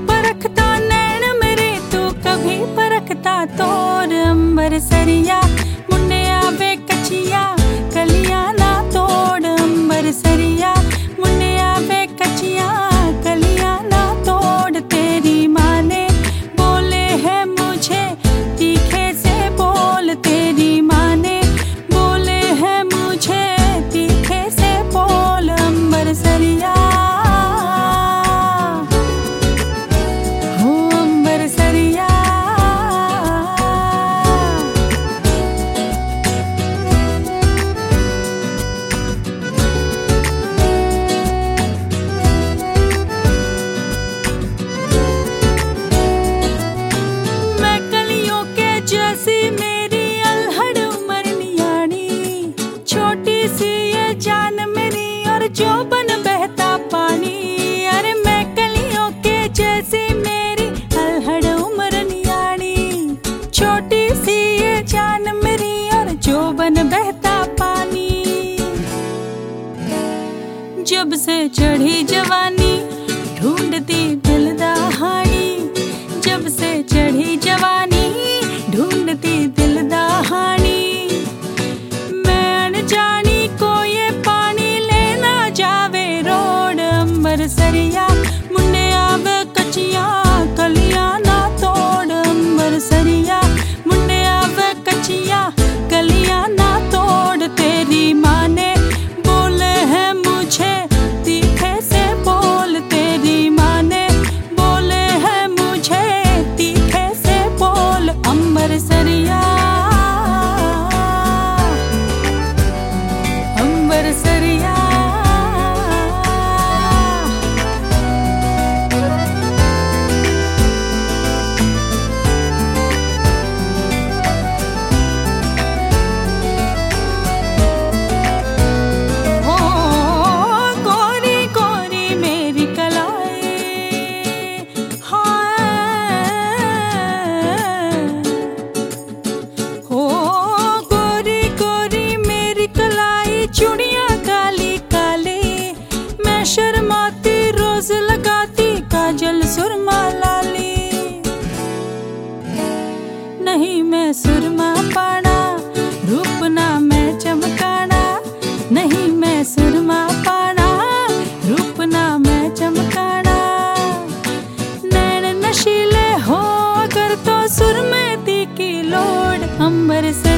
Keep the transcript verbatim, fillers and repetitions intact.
परखता नैन मेरे तू कभी परखता तोर अंबर सरिया मुन्ने आवे कचिया कलियां ना तोड़ अंबर सरिया मुन्ने आवे कचिया कलियां ना तोड़ तेरी माँ ने बोले है मुझे तीखे से बोल तेरी माँ ने बोले है मुझे तीखे से बोल अंबर सरिया हो अंबर सरिया मैं कलियों के जैसी मेरी अल्हड़ उमर नियानी छोटी सी ये जान मेरी और जोबन बहता पानी अरे मैं कलियों के जैसी मेरी अल्हड़ उमर नियानी छोटी सी ये जान मेरी और जोबन बहता पानी जब से चढ़ी जवानी ढूंढती दिलदाहानी जब से चढ़ी जवानी ढूंढती दिलदाहानी मैं अनजानी को ये पानी लेना जावे रोड अंबर सरिया मुन्ने आवे कचिया कलियां ना तोड़ अंबर सरिया मुन्ने आवे कचिया कलियां ना तोड़ तेरी माँ ने बोले है मुझे तीखे से बोल तेरी माँ ने बोले है मुझे तीखे से बोल अंबर सरिया अंबर सरिया हो गोरी गोरी मेरी कलाई हाय हो गोरी गोरी मेरी कलाई चूड़ियां काली काली मैं शर्माती रोज लगाती काजल सुरमा लाली नहीं मैं सुरमा पाना रूप ना मैं चमकाना नहीं मैं सुरमा पाना रूप ना मैं चमकाना नैन नशीले हो अगर तो सुरमे दी की लोड अंबर से